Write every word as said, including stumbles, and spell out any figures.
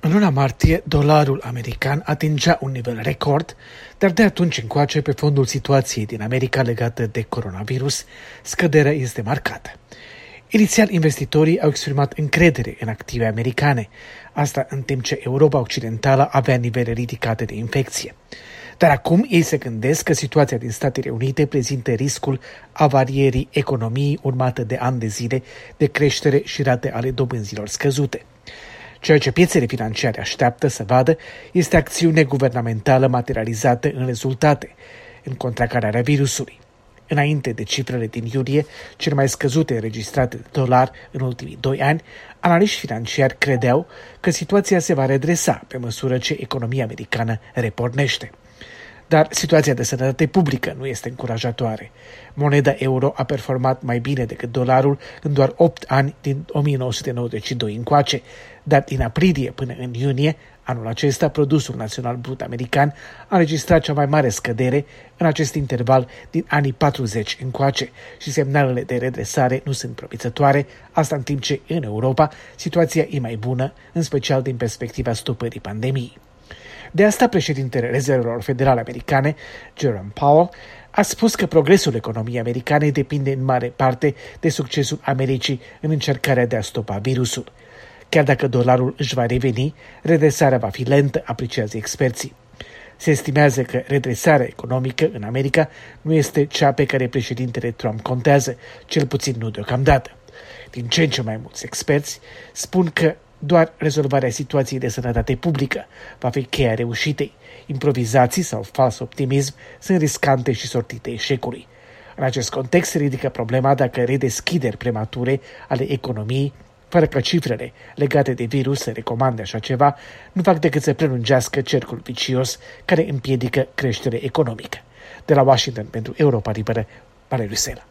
În luna martie, dolarul american atingea un nivel record, dar de atunci încoace, pe fondul situației din America legată de coronavirus, scăderea este marcată. Inițial, investitorii au exprimat încredere în active americane, asta în timp ce Europa Occidentală avea nivele ridicate de infecție. Dar acum ei se gândesc că situația din Statele Unite prezintă riscul avarierii economiei urmată de ani de zile de creștere și rate ale dobânzilor scăzute. Ceea ce piețele financiare așteaptă să vadă este acțiune guvernamentală materializată în rezultate, în contracararea virusului. Înainte de cifrele din iulie, cele mai scăzute înregistrate de dolar în ultimii doi ani, analiști financiari credeau că situația se va redresa pe măsură ce economia americană repornește. Dar situația de sănătate publică nu este încurajatoare. Moneda euro a performat mai bine decât dolarul în doar opt ani din o mie nouă sute nouăzeci și doi încoace, dar din aprilie până în iunie, anul acesta, produsul național brut american a înregistrat cea mai mare scădere în acest interval din anii patruzeci încoace și semnalele de redresare nu sunt promițătoare, asta în timp ce în Europa situația e mai bună, în special din perspectiva stopării pandemiei. De asta, președintele Rezervelor Federale Americane, Jerome Powell, a spus că progresul economiei americane depinde în mare parte de succesul Americii în încercarea de a stopa virusul. Chiar dacă dolarul își va reveni, redresarea va fi lentă, apreciază experții. Se estimează că redresarea economică în America nu este cea pe care președintele Trump contează, cel puțin nu deocamdată. Din ce în ce mai mulți experți spun că doar rezolvarea situației de sănătate publică va fi cheia reușitei. Improvizații sau fals optimism sunt riscante și sortite eșecului. În acest context se ridică problema dacă redeschideri premature ale economiei, fără ca cifrele legate de virus să recomande așa ceva, nu fac decât să prelungească cercul vicios care împiedică creșterea economică. De la Washington pentru Europa Liberă, Valeriu Sela.